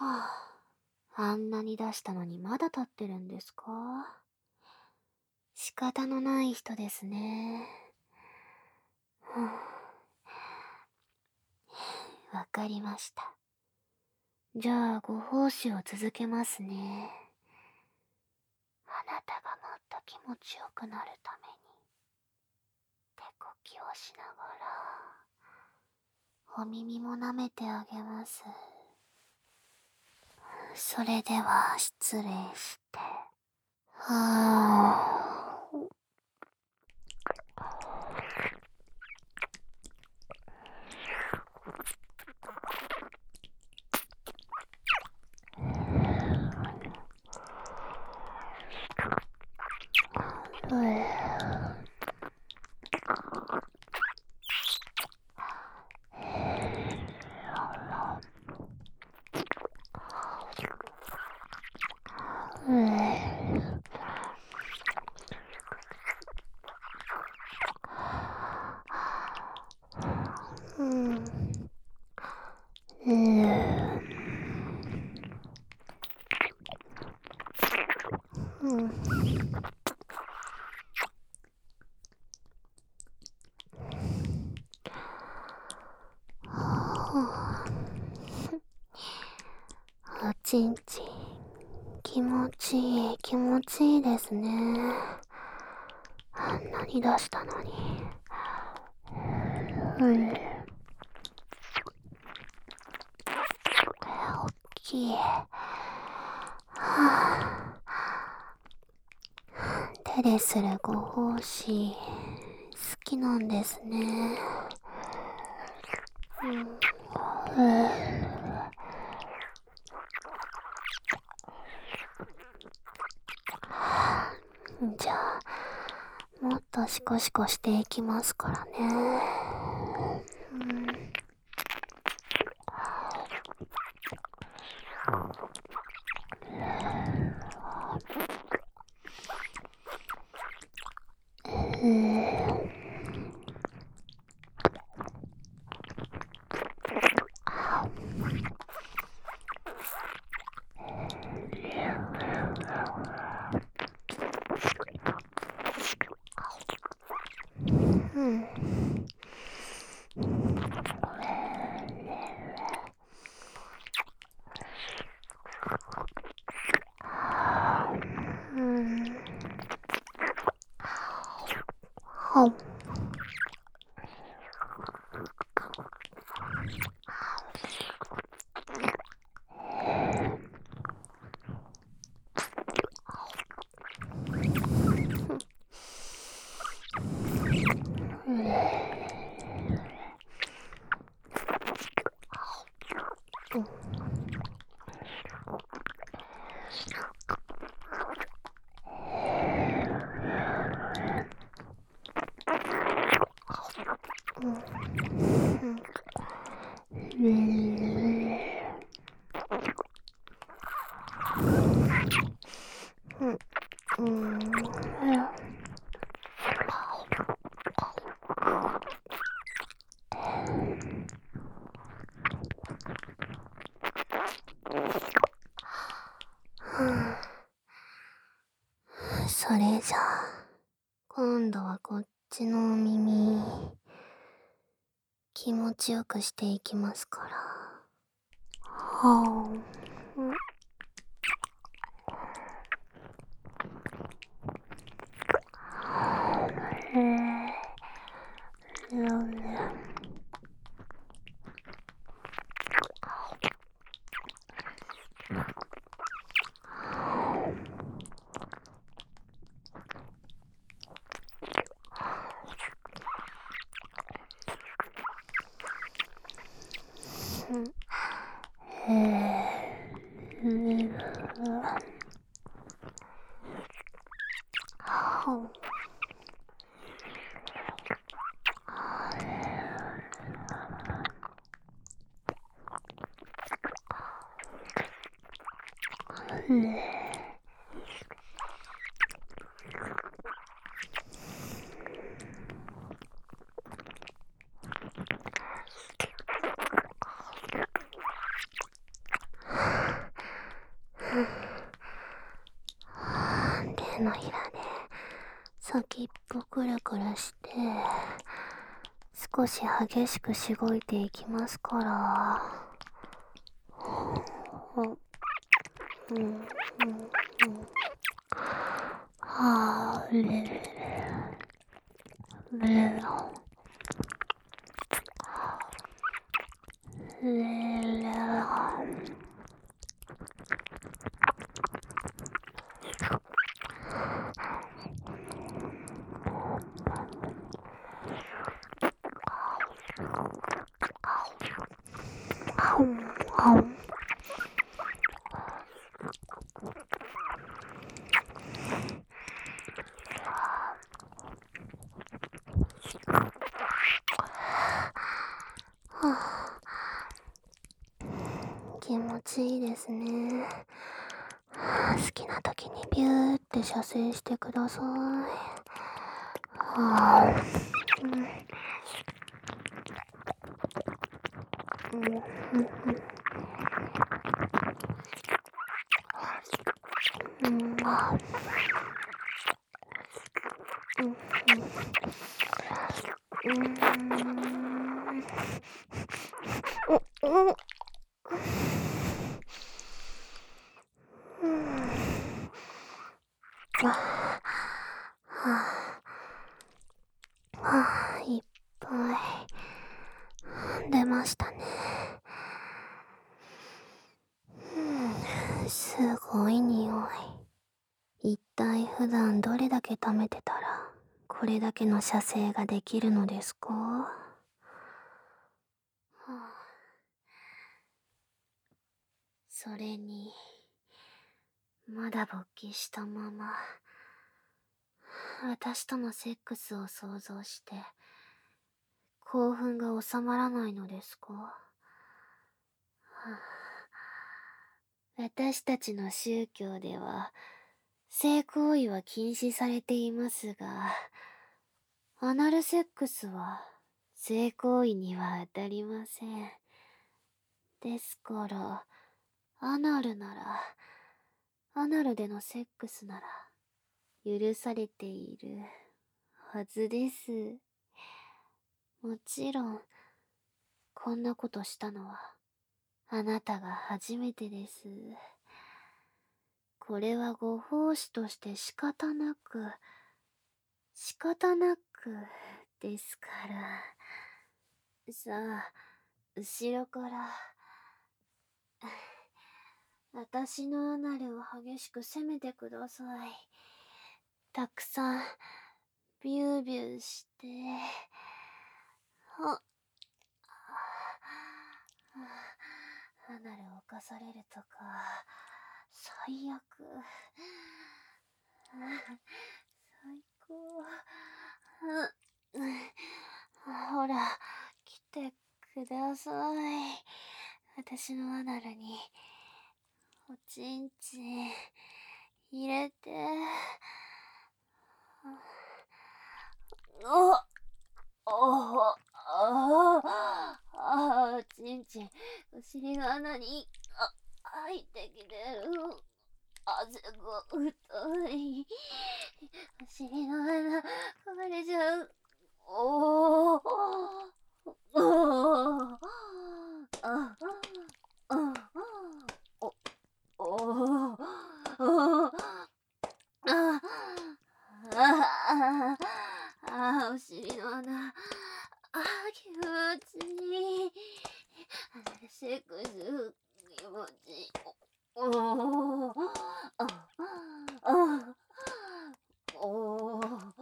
あんなに出したのにまだ立ってるんですか？仕方のない人ですね。わかりました。じゃあ、ご奉仕を続けますね。あなたがもっと気持ちよくなるために、手こきをしながら、お耳も舐めてあげます。それでは、失礼して。はぁ。おちんちん、気持ちいい、気持ちいいですね。あんなに出したのに。おっきい。手でするご奉仕、好きなんですね。じゃあ、もっとシコシコしていきますからね。それじゃあ、今度はこっちのお耳、気持ちよくしていきますから。はのひらで先っぽくるくるして少し激しくしごいていきますから。うんうんうん。はあ、れれれれれれ気持ちいいですね。好きな時にビューって射精してください。はあ、うんうんうんいっぱい出ましたね。すごい匂い。一体普段どれだけ貯めてたらこれだけの射精ができるのですか？はあ、それにまだ勃起したまま私とのセックスを想像して興奮が収まらないのですか？はあ、私たちの宗教では性行為は禁止されていますが、アナルセックスは性行為には当たりません。ですから、アナルなら、アナルでのセックスなら許されているはずです。もちろん、こんなことしたのはあなたが初めてです。これはご奉仕として仕方なくですから。さあ、後ろから私のアナルを激しく攻めてください。たくさんビュービューして。アナルを犯されるとか最悪。最高。ほら来てください。私のアナルにおちんちん入れて。おちんちんお尻の穴に入ってきてる。汗が太い。お尻の穴壊れちゃう。おーおーああおおおあお尻の穴。気持ちいい。セックス気持ちいい。おおああお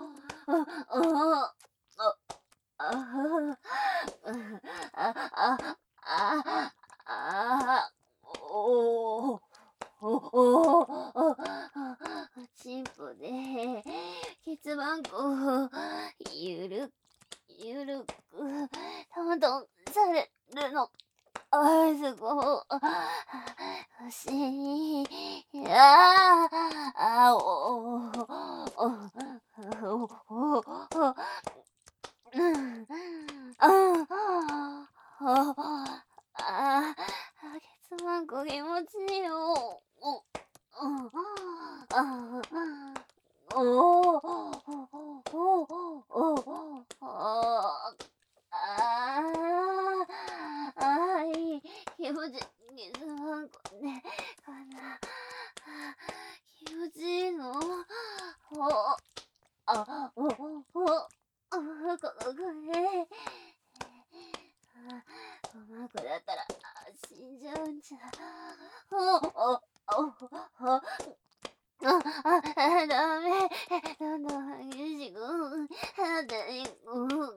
チンポで血盤をゆるゆるくトントンされるの。すごい。お尻、ケツマンコ気持ちいいよ。 おお、おお、ああ、あいい、気持ち、水はんこね、かな、気持ちいいの、おお、これ、おまんこだったら、死んじゃうんじゃ。ダメ。どんどん激しく、なっていく。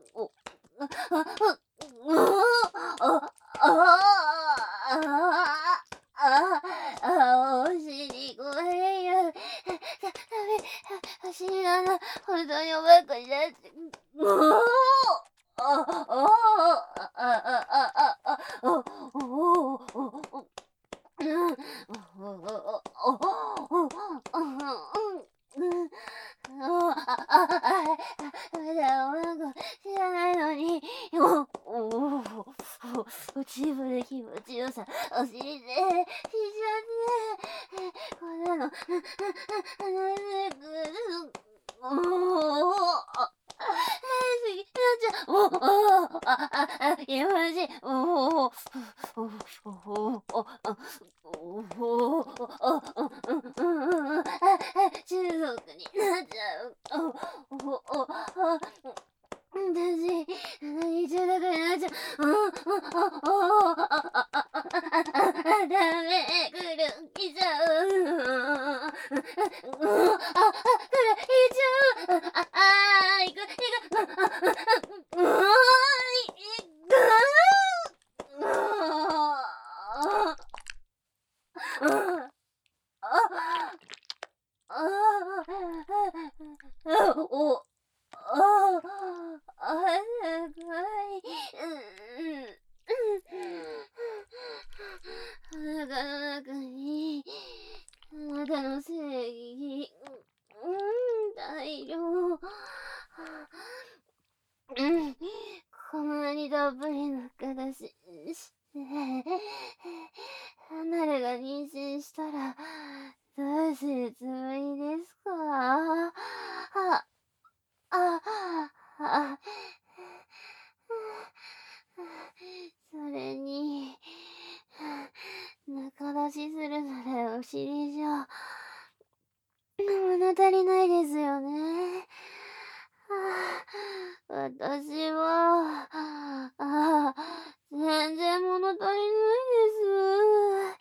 お尻ごめんよ。ダメ。走りながら、本当におばっかりだって。知らないのに、チームで気持ちよさ、お尻で、しちゃって、こんなの、離れてくる。気持ちいい。中毒になっちゃう。私、何中毒になっちゃう。ダメ、来る、来ちゃう。来る、来ちゃう。行く、行く。お、すごい。お腹の中に、あなたの正義、大量。こんなにたっぷりの形して、離れが妊娠したら、どうするつもりですか？あ、それに、仲出しするならお尻じゃ、物足りないですよね。私は、全然物足りない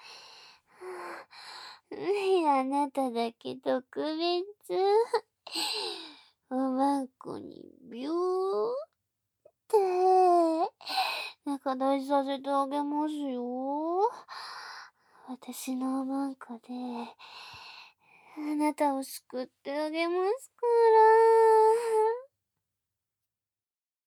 です。あなただけ特別。おまんこにビューって仲出しさせてあげますよ。私のおまんこであなたを救ってあげますか